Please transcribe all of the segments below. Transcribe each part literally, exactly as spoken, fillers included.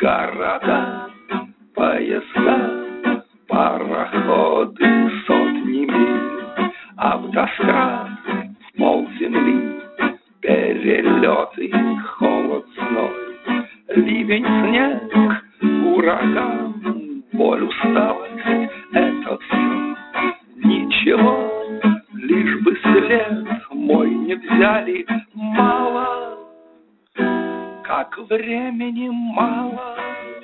Города, поезда, пароходы, сотни миль, автострад, в полземли, перелеты, холод, зной, ливень, снег, ураган, боль, усталость — это все. Ничего, лишь бы след мой не взяли. Мало, как времени мало.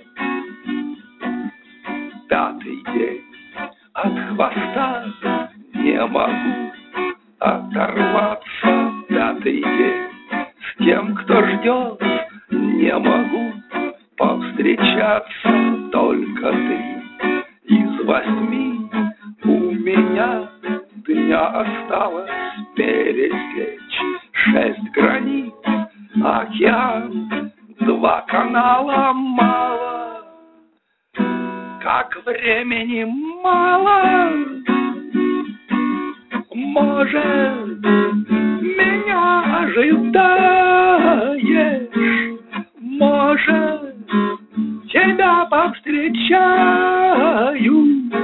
Пятый день от хвоста, не могу оторваться. Пятый день с тем, кто ждет, не могу повстречаться. Только ты из восьми у меня дня осталось пересечь. Шесть границ, океан, два канала. Мало, как времени мало. Может, меня ожидаешь, может, тебя повстречаю,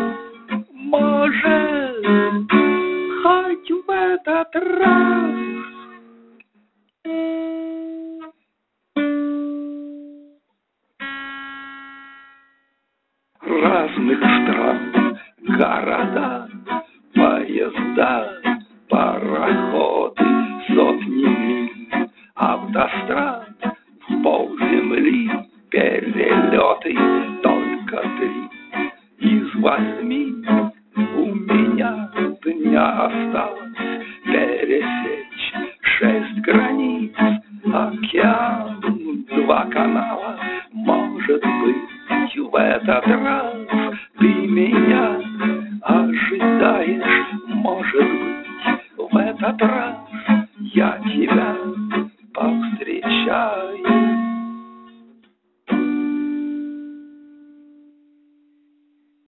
может, хоть в этот раз. Разных стран, города, поезда, пароходы, сотни миль, автострад, в полземли, перелеты, только три из восьми у меня дня осталось пересечь. Шесть границ, океан, два канала. Может быть, в этот раз ты меня ожидаешь. Может быть, в этот раз